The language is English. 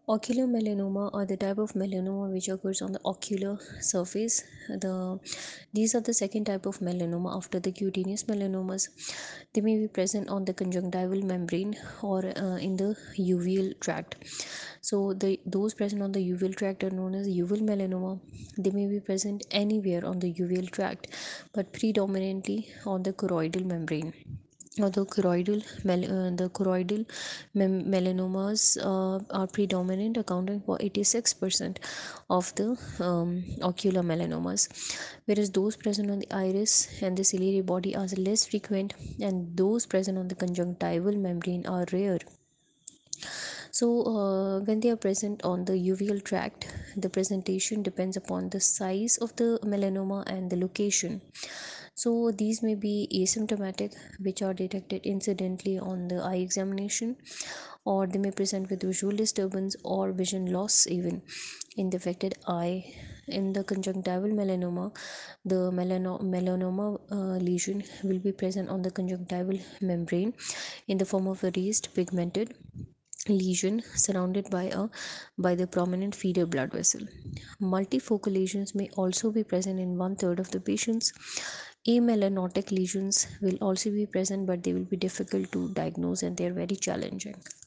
Ocular melanoma are the type of melanoma which occurs on the ocular surface. These are the second type of melanoma after the cutaneous melanomas. They may be present on the conjunctival membrane or in the uveal tract. So those present on the uveal tract are known as uveal melanoma. They may be present anywhere on the uveal tract, but predominantly on the choroidal membrane. The choroidal melanomas are predominant, accounting for 86% of the ocular melanomas, whereas those present on the iris and the ciliary body are less frequent, and those present on the conjunctival membrane are rare. So, when they are present on the uveal tract, the presentation depends upon the size of the melanoma and the location. So, these may be asymptomatic, which are detected incidentally on the eye examination, or they may present with visual disturbance or vision loss even in the affected eye. In the conjunctival melanoma, the melanoma lesion will be present on the conjunctival membrane in the form of a raised pigmented lesion surrounded by the prominent feeder blood vessel. Multifocal lesions may also be present in one third of the patients. Amelanotic lesions will also be present, but they will be difficult to diagnose and they are very challenging.